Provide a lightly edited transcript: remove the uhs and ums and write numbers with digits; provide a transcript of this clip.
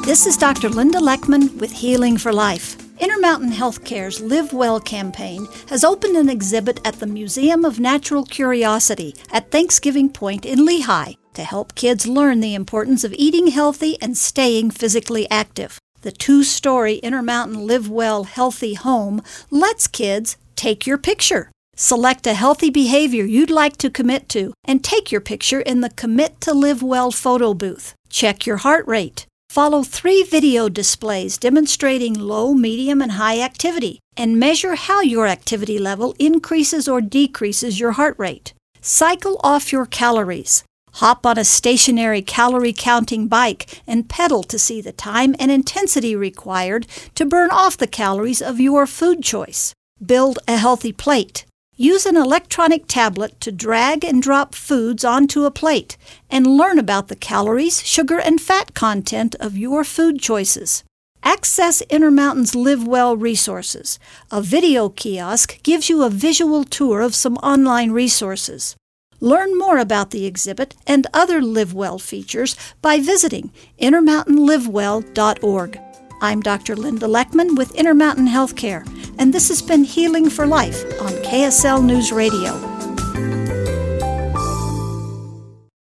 This is Dr. Linda Leckman with Healing for Life. Intermountain Healthcare's Live Well campaign has opened an exhibit at the Museum of Natural Curiosity at Thanksgiving Point in Lehigh to help kids learn the importance of eating healthy and staying physically active. The two-story Intermountain Live Well Healthy Home lets kids take your picture. Select a healthy behavior you'd like to commit to and take your picture in the Commit to Live Well photo booth. Check your heart rate. Follow 3 video displays demonstrating low, medium, and high activity, and measure how your activity level increases or decreases your heart rate. Cycle off your calories. Hop on a stationary calorie-counting bike and pedal to see the time and intensity required to burn off the calories of your food choice. Build a healthy plate. Use an electronic tablet to drag and drop foods onto a plate and learn about the calories, sugar, and fat content of your food choices. Access Intermountain's Live Well resources. A video kiosk gives you a visual tour of some online resources. Learn more about the exhibit and other Live Well features by visiting intermountainlivewell.org. I'm Dr. Linda Leckman with Intermountain Healthcare, and this has been Healing for Life on KSL News Radio.